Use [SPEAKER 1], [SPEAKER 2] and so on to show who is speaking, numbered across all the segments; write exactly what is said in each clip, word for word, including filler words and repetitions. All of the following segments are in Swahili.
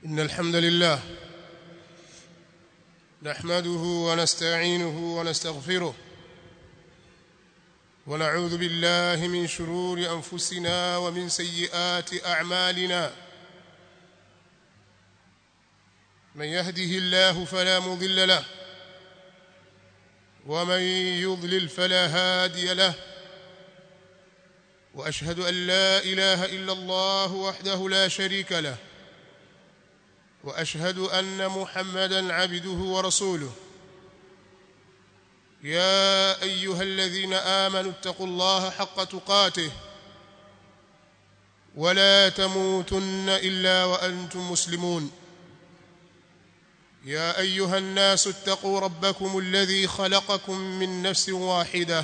[SPEAKER 1] إن الحمد لله نحمده ونستعينه ونستغفره ونعوذ بالله من شرور أنفسنا ومن سيئات أعمالنا من يهده الله فلا مضل له ومن يضلل فلا هادي له وأشهد أن لا إله إلا الله وحده لا شريك له وأشهد أن محمدًا عبده ورسوله يا أيها الذين آمنوا اتقوا الله حق تقاته ولا تموتن إلا وأنتم مسلمون يا أيها الناس اتقوا ربكم الذي خلقكم من نفس واحدة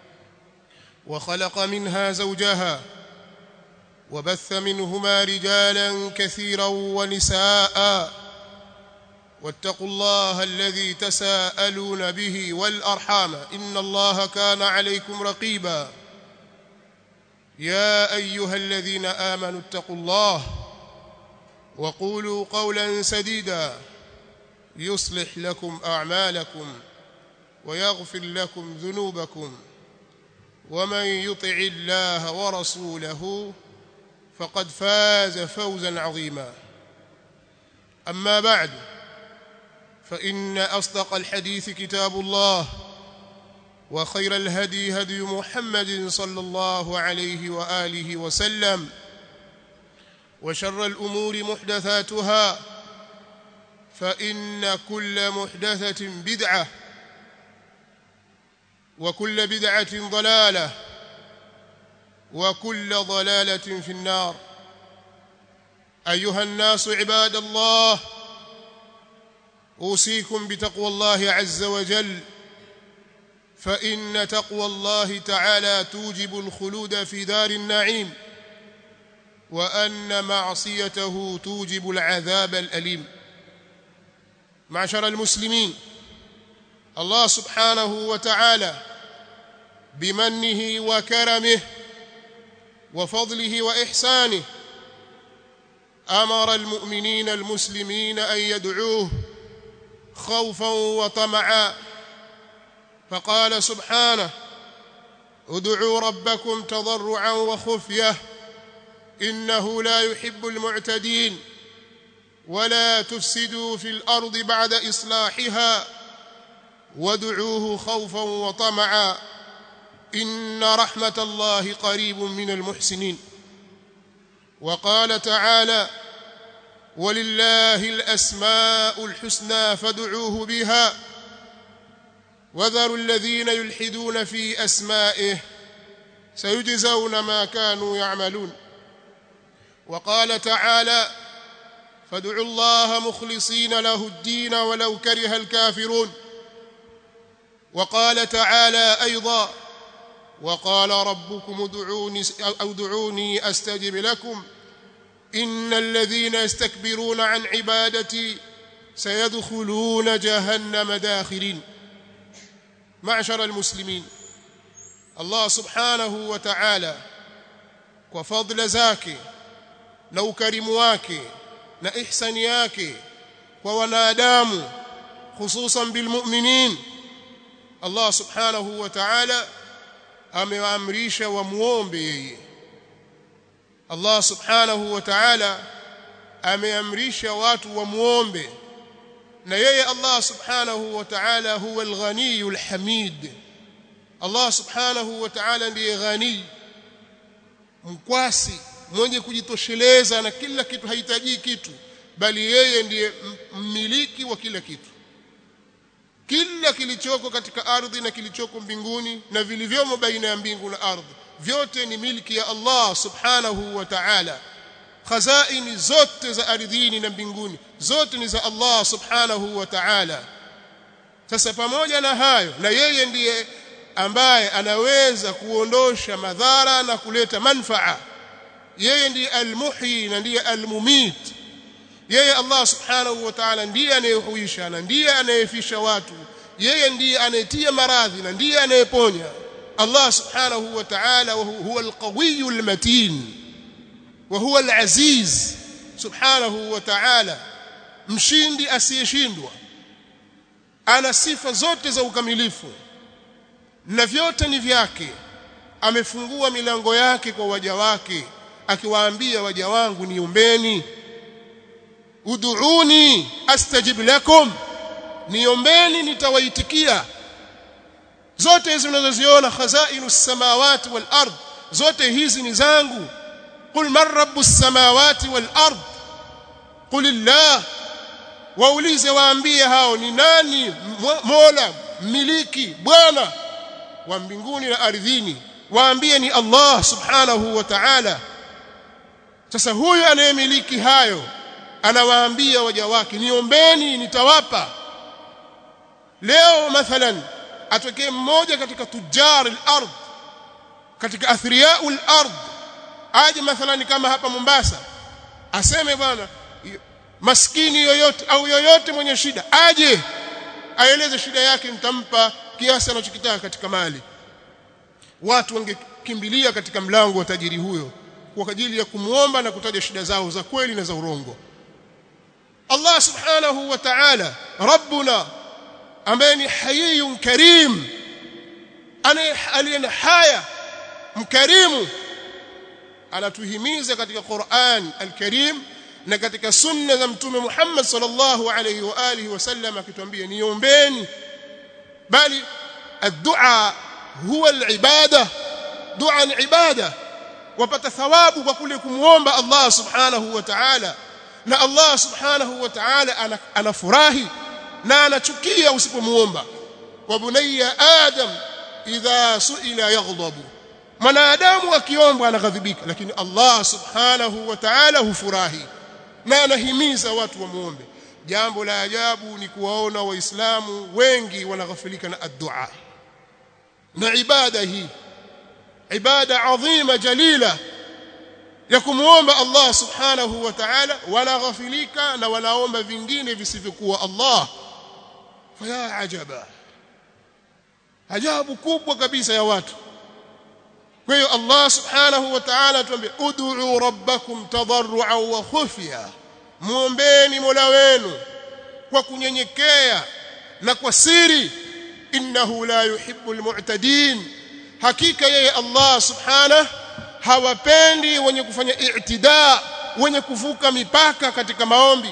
[SPEAKER 1] وخلق منها زوجها وبث منهما رجالا كثيرا ونساء واتقوا الله الذي تساءلون به والأرحام إن الله كان عليكم رقيبا يا أيها الذين آمنوا اتقوا الله وقولوا قولا سديدا يصلح لكم أعمالكم ويغفر لكم ذنوبكم ومن يطع الله ورسوله فقد فاز فوزا عظيما أما بعد فإن أصدق الحديث كتاب الله وخير الهدي هدي محمد صلى الله عليه وآله وسلم وشر الأمور محدثاتها فإن كل محدثة بدعة وكل بدعة ضلالة وكل ضلالة في النار أيها الناس عباد الله أوصيكم بتقوى الله عز وجل فإن تقوى الله تعالى توجب الخلود في دار النعيم وأن معصيته توجب العذاب الأليم معشر المسلمين الله سبحانه وتعالى بمنه وكرمه وفضله وإحسانه أمر المؤمنين المسلمين أن يدعوه خوفا وطمعا فقال سبحانه ادعوا ربكم تضرعا وخفية إنه لا يحب المعتدين ولا تفسدوا في الأرض بعد إصلاحها وادعوه خوفا وطمعا إن رحمة الله قريب من المحسنين وقال تعالى ولله الأسماء الحسنى فادعوه بها وذروا الذين يلحدون في أسمائه سيجزون ما كانوا يعملون وقال تعالى فادعوا الله مخلصين له الدين ولو كره الكافرون وقال تعالى أيضا وقال ربكم ادعوني أو ادعوني أستجب لكم إن الذين يستكبرون عن عبادتي سيدخلون جهنم داخرين معشر المسلمين الله سبحانه وتعالى وفضل zake na ukarimu wake na ihsani yake kwa wanadamu hususan bilmu'minin Allah subhanahu wa ta'ala amewaamrisha wamuombe yeye Allah subhanahu wa ta'ala ameamrisha watu wamuombe na yeye Allah subhanahu wa ta'ala huwa al-ghaniyul hamid Allah subhanahu wa ta'ala ndiye ghani mkwasi mwenye kujitosheleza na kila kitu hahitaji kitu bali yeye ndiye mmiliki wa kila kitu kila kilichoko katika ardhi na kilichoko mbinguni na vilivyomo baina ya mbingu na ardhi vyote ni miliki ya Allah subhanahu wa ta'ala khazaini zote za ardhini na mbinguni zote ni za Allah subhanahu wa ta'ala sasa pamoja na hayo na yeye ndiye ambaye anaweza kuondosha madhara na kuleta manfaa yeye ndiye al-muhyi na ndiye al-mumit yeye Allah subhanahu wa ta'ala ndiye anayehuisha na ndiye anayefisha watu yeye ndiye anayetia maradhi na ndiye anayeponya Allah subhanahu wa ta'ala huwa al-qawiyyu al-matin wa huwa al-aziz subhanahu wa ta'ala, mshindi asiyeshindwa, ana sifa zote za ukamilifu na vyote ni vyake. Amefungua milango yake kwa waja wake akiwaambia, waja wangu niombeni, ud'uuni astajib lakum, niombeni nitawaitikia. Zote hizi unazoziona khazainus samawati wal ard, zote hizi ni zangu. Qul man rabbus samawati wal ard, qulillah, waulize waambie hao ni nani mola miliki bwana wa mbinguni na ardhini, waambie ni Allah subhanahu wa ta'ala. Sasa huyu anayemiliki hayo anawaambia waja wake, niombeni nitawapa. Leo mathalan atokee mmoja katika tujar al-ard, katika athriyau al-ard, aje mathalan kama hapa Mombasa, aseme bwana maskini yoyote au yoyote mwenye shida aje aeleze shida yake, nitampa kiasi anachokitaka katika mali. Watu wangekimbilia katika mlango wa tajiri huyo kwa ajili ya kumuomba na kutaja shida zao za kweli na za urongo. Allah subhanahu wa ta'ala rabbuna, ambaye ni hayyun karim, ana haya mkarimu, anatuhimiza katika Qur'an al-Karim na katika sunna za mtume Muhammad sallallahu alayhi wa alihi wasallam, akituambia niombeni. Bali ad-du'a huwa al-ibada, dua ni ibada, wapata thawabu kwa kule kumuomba Allah subhanahu wa ta'ala, na Allah subhanahu wa ta'ala anafurahi na anachukia usipomuomba. Wa bunayya adam idha su'ila yaghdabu, mwanadamu akiomba anaghadhibika, lakini Allah subhanahu wa ta'ala hufurahi na anahimiza watu wamuombe. Jambo la ajabu ni kuwaona waislamu wengi wanaghafilika na ad-du'a, na ibada hii ibada adhima jalila ya kumuomba Allah subhanahu wa ta'ala, wanaghafilika na wanaomba vingine visivyokuwa Allah. Faya ajaba, ajabu kubwa kabisa ya watu. Kwa hiyo Allah subhanahu wa ta'ala atuambia, ud'u rabbakum tadarruan wa khufya, muombeni Mola wenu kwa kunyenyekea na kwa siri. Innahu la yuhibbul mu'tadin, hakika yeye Allah subhanahu hawapendi wenye kufanya i'tida, wenye kuvuka mipaka katika maombi.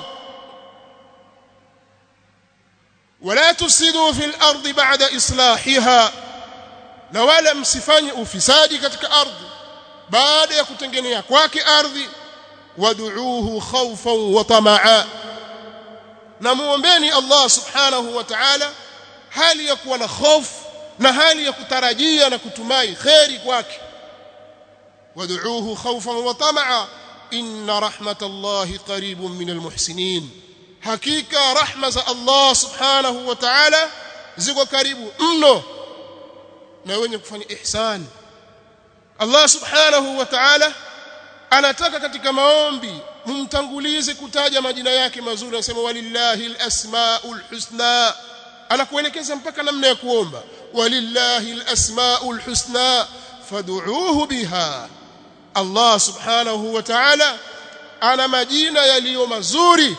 [SPEAKER 1] Wala tusidu fil ardi ba'da islahiha, na wala msifanye ufisadi katika ardhi baada ya kutengenea kwake ardhi. Wad'uuhu khawfan wa tamaa, na muombeni Allah subhanahu wa ta'ala hali ya kuwa na hofu na hali ya kutarajia na kutumai khairi kwake. Wad'uuhu khawfan wa tamaa, inna rahmatallahi qaribun minal muhsinin, hakika rahma za Allah subhanahu wa ta'ala ziko karibu mno na wenye kufanya ihsan. Allah subhanahu wa ta'ala anataka katika maombi mumtangulize kutaja majina yake mazuri. Anasema walillahi alasmaul husna, anakuelekeza mpaka namna ya kuomba. Walillahi alasmaul husna fad'uuhu biha, Allah subhanahu wa ta'ala ana majina yaliyo mazuri,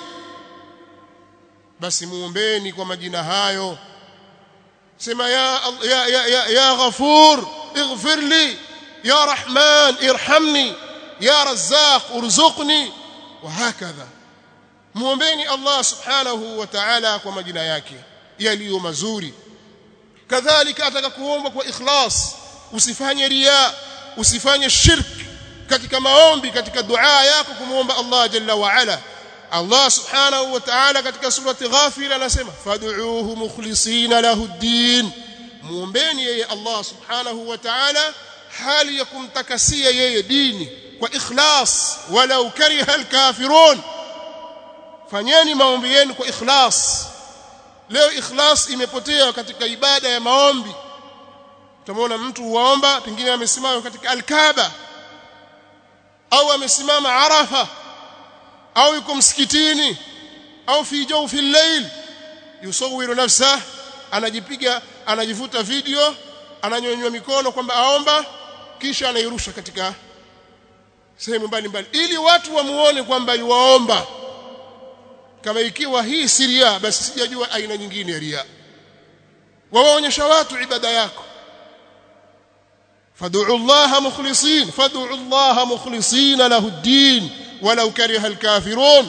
[SPEAKER 1] basi muombeni kwa majina hayo. Sema ya ya ya ya, ya Ghafur ighfir li, ya Rahman irhamni, ya Razzaq urzuqni, wa hakadha. Muombeni Allah subhanahu wa ta'ala kwa majina yake yaliyo mazuri. Kadhalika ataka kuomba kwa ikhlas, usifanye riya, usifanye shirk katika maombi, katika dua yako kumuomba Allah jalla wa ala. Allah subhanahu wa ta'ala katika surati Ghafir anasema fad'uuhu mukhlisina lahu ad-din, muombeni yeye Allah subhanahu wa ta'ala hali ya kumtakasia yeye dini kwa ikhlas, walau kariha al-kafirun. Fanyeni maombi yenu kwa ikhlas. Leo ikhlas imepotea katika ibada ya maombi. Tumeona mtu huomba pengine amesimama katika al-Kaaba au amesimama Arafa au yuko msikitini au fi jawfi al-layl, yusawiru nafsa, anajipiga anajivuta video, ananyonywa mikono kwamba aomba, kisha anairusha katika sehemu mbalimbali ili watu wamuone kwamba yuwaomba. Kama ikiwa hii si riya, basi sijajua aina nyingine ya riya. Wawaonyesha watu ibada yako. fad'u Allah mukhlisin fad'u Allah mukhlisin lahu ad-din walau kariha al-kafirun.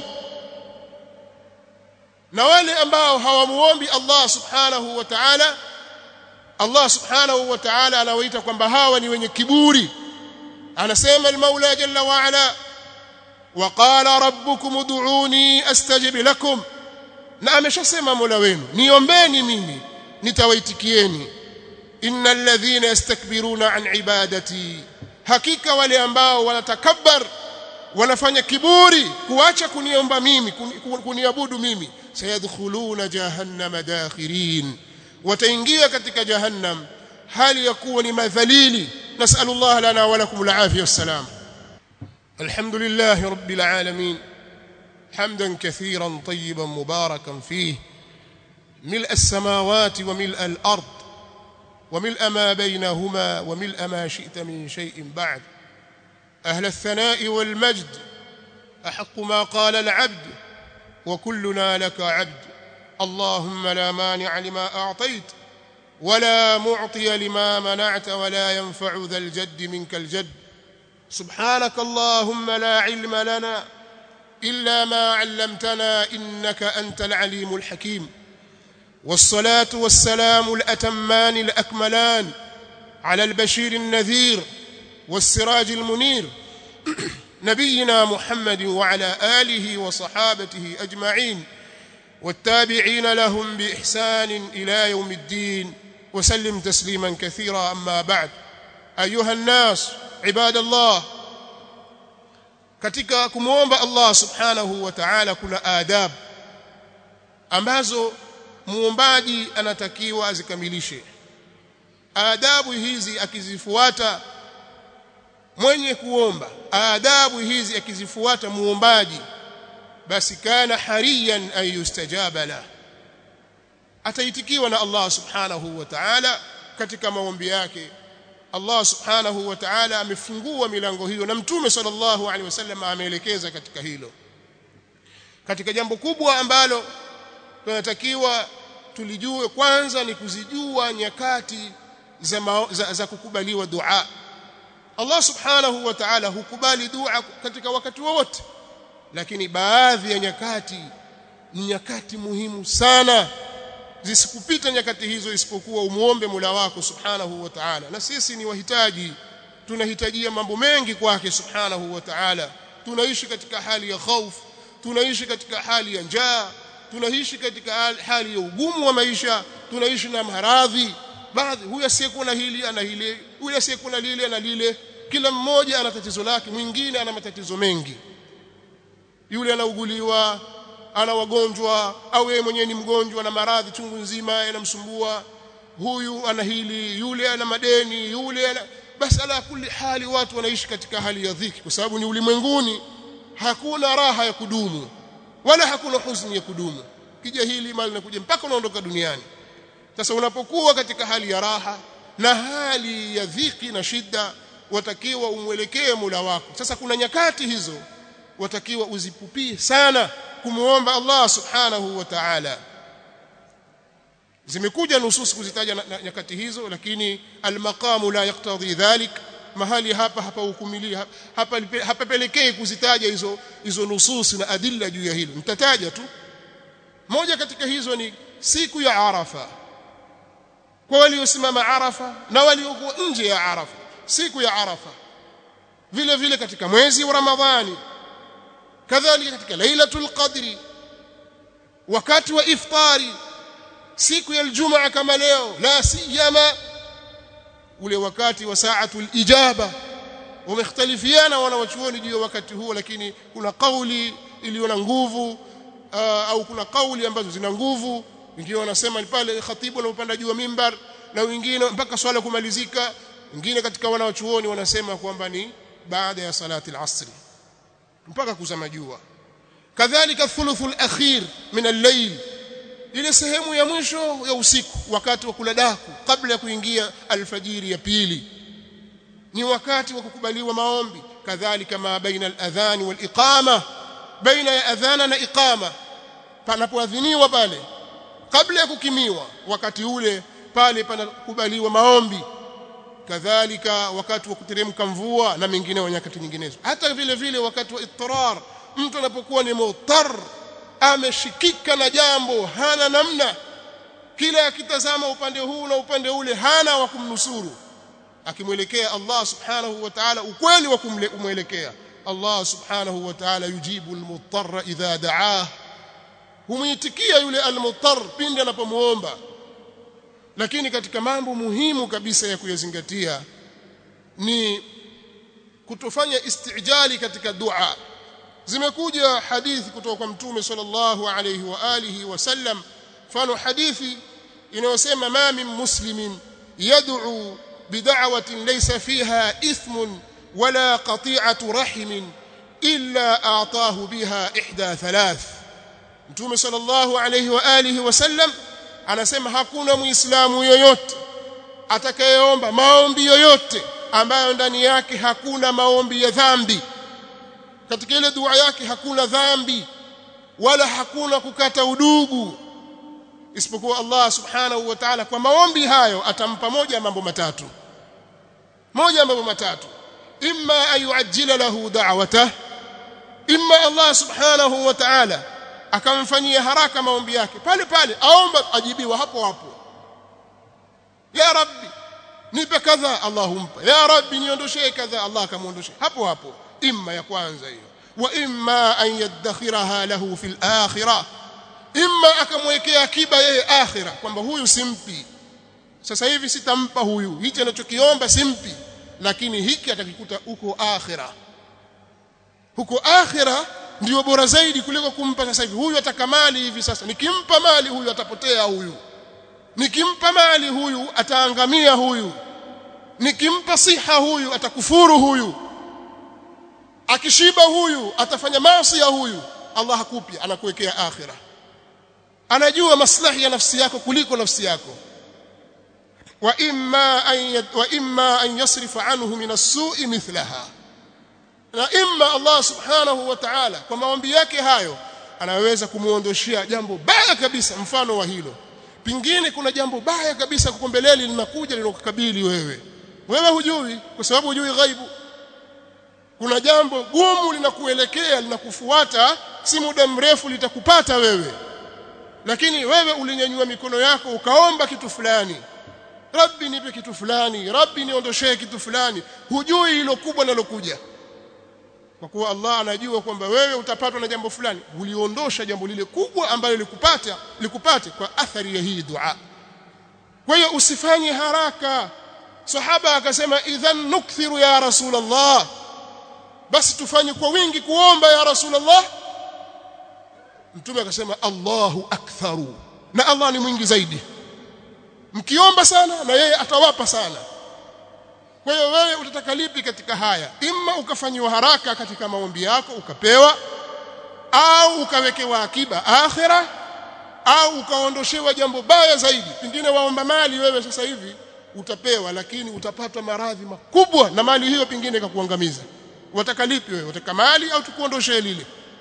[SPEAKER 1] Na wale ambao hawamuombi Allah subhanahu wa ta'ala, Allah subhanahu wa ta'ala anawaita kwamba hawa ni wenye kiburi. Anasema al-Maula jalla wa ala, wa qala rabbukum ud'uni astajib lakum, na ameshasema Mola wenu niombeni mimi nitawaitikieni. innal ladhina yastakbiruna an ibadati, hakika wale ambao wanatakabbar, wanafanya kiburi kuacha kuniomba mimi, kuniabudu mimi, sayadkhuluna jahannama dakhirin, wataingia katika jahannam hali ya kuwa ni madhalili. nasallallahu lana wa lakum al-afiyah wassalam. alhamdulillahi rabbil alamin hamdan kathiran tayyiban mubarakan fihi ملء السماوات وملء الأرض وملء ما بينهما وملء ما شئت من شيء بعد. أهل الثناء والمجد أحق ما قال العبد وكلنا لك عبد. اللهم لا مانع لما أعطيت ولا معطي لما منعت ولا ينفع ذا الجد منك الجد. سبحانك اللهم لا علم لنا إلا ما علمتنا إنك أنت العليم الحكيم. والصلاة والسلام الأتمان الأكملان على البشير النذير والسراج المنير نبينا محمد وعلى آله وصحابته أجمعين والتابعين لهم بإحسان إلى يوم الدين وسلم تسليما كثيرا. أما بعد، أيها الناس عباد الله، katika kumuomba Allah subhanahu wa ta'ala kuna adab ambazo muombaji anatakiwa azikamilishe. Adabu hizi akizifuata mwenye kuomba, adabu hizi akizifuata muombaji, basi kana hariyan an yustajaba la, ataitikiwa na Allah subhanahu wa ta'ala katika maombi yake. Allah subhanahu wa ta'ala amefungua milango hiyo na Mtume sallallahu alaihi wasallam ameelekeza katika hilo. Katika jambo kubwa ambalo tunatakiwa tulijue kwanza ni kuzijua nyakati za, ma, za, za kukubaliwa dua. Allah subhanahu wa ta'ala hukubali dua katika wakati wote, lakini baadhi ya nyakati ni nyakati muhimu sana, zisikupita nyakati hizo isipokuwa umuombe Mola wako subhanahu wa ta'ala. Na sisi ni wahitaji, tunahitajia mambo mengi kwake subhanahu wa ta'ala. Tunaishi katika hali ya hofu, tunaishi katika hali ya njaa, tunaishi katika hali ya ugumu wa maisha, tunaishi na maradhi. Baadhi huyu asiyekuwa na hili ana hili, huyu asiyekuwa na lile ana lile, kila mmoja ana tatizo lake, mwingine ana matatizo mengi. Yule anauguliwa, ana wagonjwa, au yeye mwenyewe ni mgonjwa na maradhi chungu nzima yanamsumbua. Huyu ana hili, yule ana madeni, yule ana... basi ala kulli hali watu wanaishi katika hali ya dhiki, kwa sababu ni ulimwenguni hakuna raha ya kudumu wala hakuna huzuni ya kudumu. Kija hili mali linakuja mpaka unaondoka duniani. Sasa unapokuwa katika hali ya raha na hali ya dhiki na shida, watakiwa umwelekee Mola wako. Sasa kuna nyakati hizo watakiwa uzipupie sana kumuomba Allah subhanahu wa ta'ala. Zimekuja nusus kuzitaja nyakati hizo, lakini almaqamu la yaqtadhi dhalik. Mahali hapa hapa hukumilia hapa hapapelekei kuzitaja hizo hizo nusus na adilla juu ya hilo. Nitataja tu moja katika hizo, ni siku ya Arafa. Kwa waliosimama Arafa na waliokuwa nje ya Arafa, siku ya Arafa. Vile vile katika mwezi wa Ramadhani, kadhalika katika Lailatul Qadri, wakati wa iftari, siku ya Ijumaa kama leo, la siyama ule wakati wa saatul ijaba. Wamekhtalifiana wanawachuoni juu ya wakati huo, lakini kuna kauli iliyo na nguvu uh, au kuna kauli ambazo zina nguvu. Wengine wanasema ni pale khatibu anapanda juu ya mimbar, na wengine mpaka swala kumalizika. Wengine katika wanawachuoni wanasema kwamba ni baada ya salati al-asr mpaka kuzama jua. Kadhalika thuluthul akhir min al-layl, ile sehemu ya mwisho ya usiku, wakati wa kula daku kabla ya kuingia alfajiri ya pili, ni wakati wa kukubaliwa maombi. kadhalika ma baina al-adhan wal-iqama, baina ya adhana na iqama, panapoadhiniwa pale kabla ya kukimiwa, wakati ule pale panakubaliwa maombi, kadhalika wakati wa kuteremka mvua na mengineo nyakati nyinginezo. Hata vile vile wakati wa ittirar, mtu anapokuwa ni mutar, ameshikika na jambo, hana namna, kila akitazama upande huu na upande ule hana wa kumnusuru, akimwelekea Allah subhanahu wa ta'ala ukweli wa kumwelekea Allah subhanahu wa ta'ala, yujibu al-muttarra idha da'ah, humitikia yule al-muttar pindi anapomuomba. Lakini katika mambo muhimu kabisa ya kuyazingatia ni kutofanya istijali katika dua. Zimekuja hadithi kutoka kwa Mtume sallallahu alayhi wa alihi wasallam, mfano hadithi inayosema ma min muslimin yad'u bid'awatin laysa fiha ithmun wala qati'atu rahimin illa a'tahu biha ihda thalath. Mtume sallallahu alayhi wa alihi wasallam anasema hakuna muislamu yoyote atakayeomba maombi yoyote ambayo ndani yake hakuna maombi ya dhambi, katika ile dua yake hakuna dhambi wala hakuna kukata udugu, isipokuwa Allah subhanahu wa ta'ala kwa maombi hayo atampa moja mambo matatu. Moja mambo matatu: imma ayuajjila lahu da'watah, imma Allah subhanahu wa ta'ala akamfanyia haraka maombi yake, pale pale aomba ajibiwa hapo hapo. Ya rabbi nipe kadha, Allah humpa. Ya rabbi niondoshe kadha, Allah akamuondoshe hapo hapo. Imma ya kwanza hiyo. Wa imma an yadakhiraha lahu fil akhirah, imma akamwekea akiba yeye akhira, kwamba huyu simpi sasa hivi, sitampa huyu hicho anachokiomba simpi, lakini hiki atakikuta huko akhira. Huko akhira ndio bora zaidi kuliko kumpa sasa hivi. Huyu atakamali hivi sasa, nikimpa mali huyu atapotea, huyu nikimpa mali huyu ataangamia, huyu nikimpa siha huyu atakufuru, huyu akishiba huyu atafanya maasi ya huyu. Allah hakupi, anakuwekea akhira. Anajua maslahi ya nafsi yako kuliko nafsi yako. wa imma an wa imma an yasrifa anhu min as-su'i mithlaha, na imma Allah subhanahu wa ta'ala kwa maombi yake hayo anaweza kumuondoshia jambo baya kabisa. Mfano wa hilo, pingine kuna jambo baya kabisa kukombeleli linakuja linakukabili wewe, wewe hujui, kwa sababu hujui ghaibu. Kuna jambo gumu linakuelekea linakufuata, si muda mrefu litakupata wewe, lakini wewe ulinyanyua mikono yako ukaomba kitu fulani, Rabbi nipe kitu fulani, Rabbi niondoshe kitu fulani, hujui hilo kubwa linalokuja. Kwa kuwa Allah anajua kwamba wewe utapatwa na jambo fulani, uliondosha jambo lile kubwa ambalo likupata likupate kwa athari ya hii dua. Kwa hiyo usifanye haraka. Sahaba akasema idhan nukthiru ya Rasulullah, basi tufanye kwa wingi kuomba ya Rasulullah. Mtume akasema Allahu aktharu, na Allah ni mwingi zaidi. Mkiomba sana na yeye atawapa sana. Kwa hiyo wewe utataka lipi katika haya? Imma ukafanywa haraka katika maombi yako ukapewa, au ukawekewa akiba akhira, au ukaondoshewa jambo baya zaidi. Pengine waomba mali wewe sasa hivi utapewa, lakini utapata maradhi makubwa na mali hiyo pengine ikakuangamiza. Wataka lipi wewe? Wataka mali au tukuondoshe lile?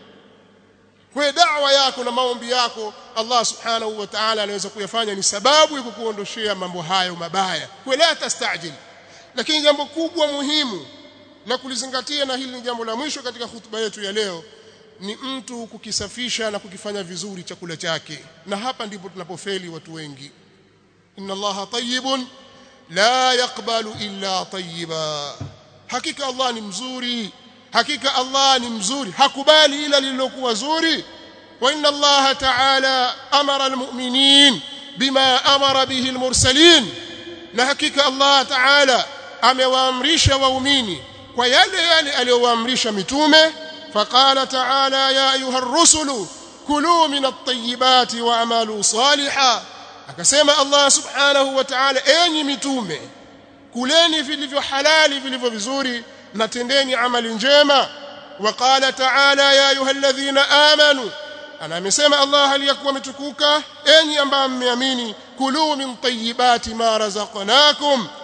[SPEAKER 1] Kwa da'wa yako na maombi yako Allah subhanahu wa ta'ala anaweza kuyafanya ni sababu ya kukuondoshea mambo hayo mabaya. Kwa la tastajil. Lakini jambo kubwa muhimu na kulizingatia, na hili ni jambo la mwisho katika hutuba yetu ya leo, ni mtu kukisafisha na kukifanya vizuri chakula chake. Na hapa ndipo tunapofeli watu wengi. Inna Allaha tayyibun la yaqbalu illa tayyiba, hakika Allah ni mzuri, hakika Allah ni mzuri, hakubali ila lililokuwa zuri. Wa inna Allaha ta'ala amara almu'minin bima amara bihi almursalin, na hakika Allah ta'ala amewaamrisha waumini kwa yale yale aliyowaamrisha mitume. Faqala ta'ala ya ayuha ar-rusulu kulu min at-tayyibati wa'malu salihan, akasema Allah subhanahu wa ta'ala, enyi mitume, kuleni vilivyo halali vilivyo vizuri na tendeni amali njema. Waqala ta'ala ya ayyuhalladhina amanu, ana amesema Allah aliyakuwa mtukuka, enyi ambao mmeamini, kulu min tayyibati ma razaqnakum,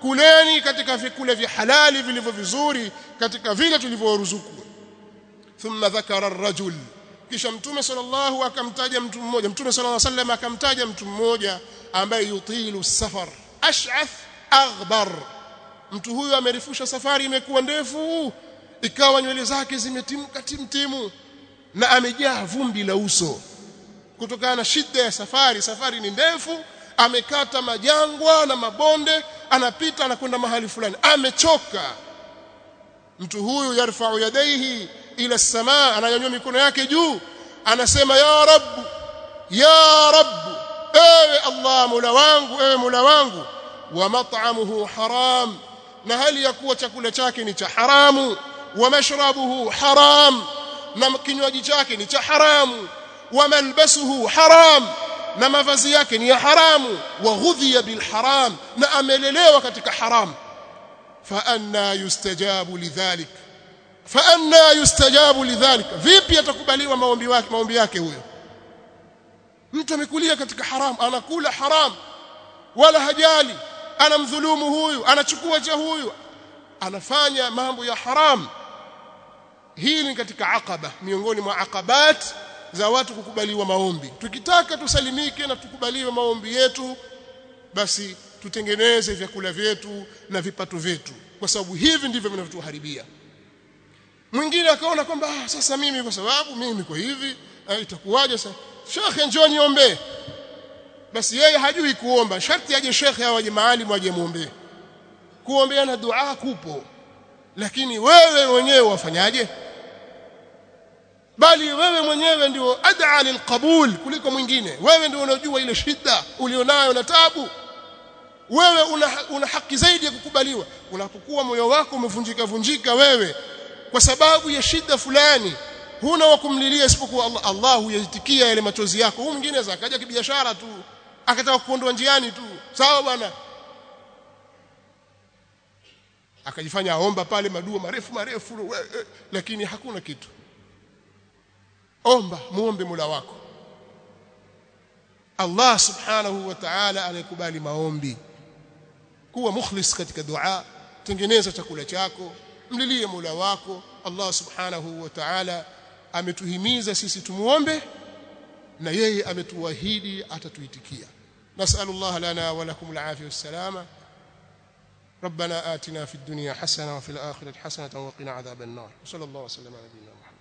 [SPEAKER 1] kuleni katika vyakula vya halali vilivyo vizuri katika vile tulivyoruzuku. Thumma dhakara ar-rajul, kisha mtume sallallahu akamtaja mtu mmoja, mtume sallallahu alaihi wasallam akamtaja mtu mmoja ambaye yutilu safar ash'ath aghbar. Mtu huyu amerifusha safari, imekuwa ndefu, ikawa nywele zake zimetimka timtimu na amejaa vumbi la uso kutokana na shida ya safari. Safari ni ndefu, amekata majangwa na mabonde, anapita anakwenda mahali fulani, amechoka. Mtu huyu yarfa'u yadayhi ila as-samaa, ananyanyua mikono yake juu, anasema ya Rabb, ya Rabb, ewe Allah, Mola wangu, ewe Mola wangu. Wa mat'amuhu haram, na hali ya kuwa chakula chake ni cha haramu. Wa mashrabuhu haram, na kinywaji chake ni cha haramu. Wa malbasuhu haram, na mavazi yake ni ya haramu. Wa ghudhiya bil haram, na amelelewa katika haram. Fa anna yustajabu lidhalik, fa anna yustajabu lidhalik, vipi atakubaliwa maombi yake maombi yake huyo? Mtu amekulia katika haram, anakula haram wala hajali, anamdhulumu huyu, anachukua cha huyu, anafanya mambo ya haram. Hii ni katika aqaba miongoni mwa aqabat za watu kukubaliwa maombi. Tukitaka tusalimike na tukubaliwe maombi yetu, basi tutengeneze vyakula vyetu na vipato vyetu, kwa sababu hivi ndivyo vinavyotuharibia. Mwingine akaona kwamba ah, sasa mimi kwa sababu mimi kwa hivi ah, itakuwaje sasa? Shekhe njoo niombe. Basi yeye hajui kuomba, sharti aje shekhe au aje maalimu aje muombe. Kuombeana dua kupo, lakini wewe mwenyewe wafanyaje? Bali wewe mwenyewe ndio ad'a lilqabul kuliko mwingine. Wewe ndio unajua ile shida ulionayo na taabu. Wewe una, una haki zaidi ya kukubaliwa. Unapokuwa moyo wako umevunjika vunjika wewe kwa sababu ya shida fulani, huna wa kumlilia isipokuwa Allah. Allah huyaitikia yale machozi yako. Huyu mwingine anaweza akaja kibiashara tu, akataka kuondoa njiani tu, sawa bwana, akajifanya aomba pale madua marefu marefu, lakini hakuna kitu. Omba, muombe Mola wako. Allah subhanahu wa ta'ala anakubali maombi. Kuwa mukhlis katika dua, tengeneza chakula chako, mlilie Mola wako. Allah subhanahu wa ta'ala ametuhimiza sisi tumuombe, na yeye ametuahidi atatuitikia. Nas'alullah lana wa lakum al-afiyah was-salama. ربنا آتنا في الدنيا حسنة وفي الآخرة حسنة وقنا عذاب النار. صلى الله وسلم على نبينا محمد.